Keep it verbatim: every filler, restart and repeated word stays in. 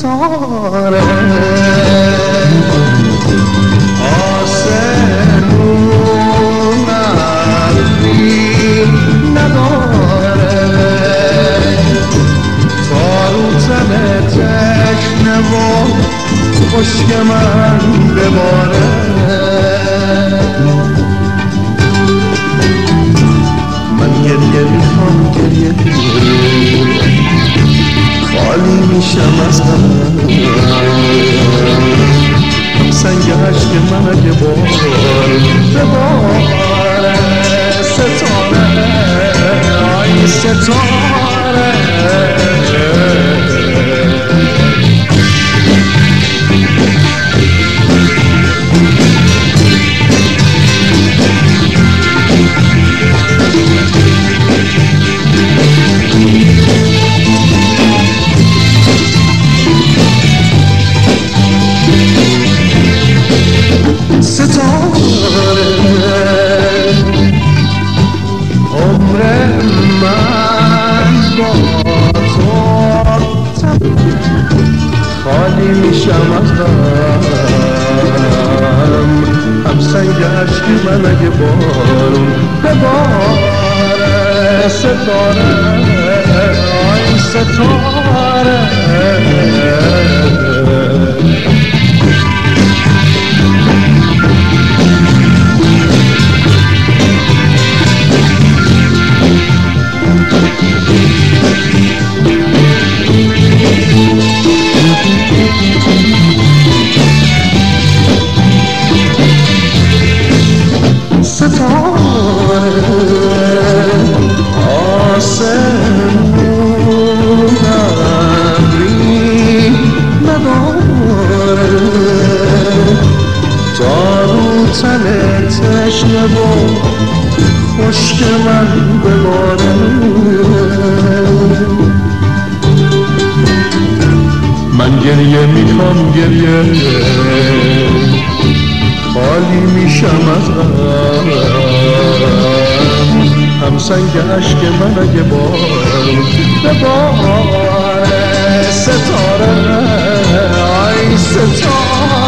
ستاره آسمون ابری نداره تا رو تن تشنه و خشک من بباره من گریه میخوام گریه خالی میشم از غم سنگ عشق من اگه بار بباره ستاره آی ستاره عمر من با تو خالی میشم از غم هم سنگ عشق من اگه بارون بباره ستاره آی ستاره ستاره آسمون ابری نداره تا رو تن تشنه و خشک من بباره من گریه میکنم گریه خالی میشم از غم هم سنگ عشق من اگه بار بباره ستاره آی ستاره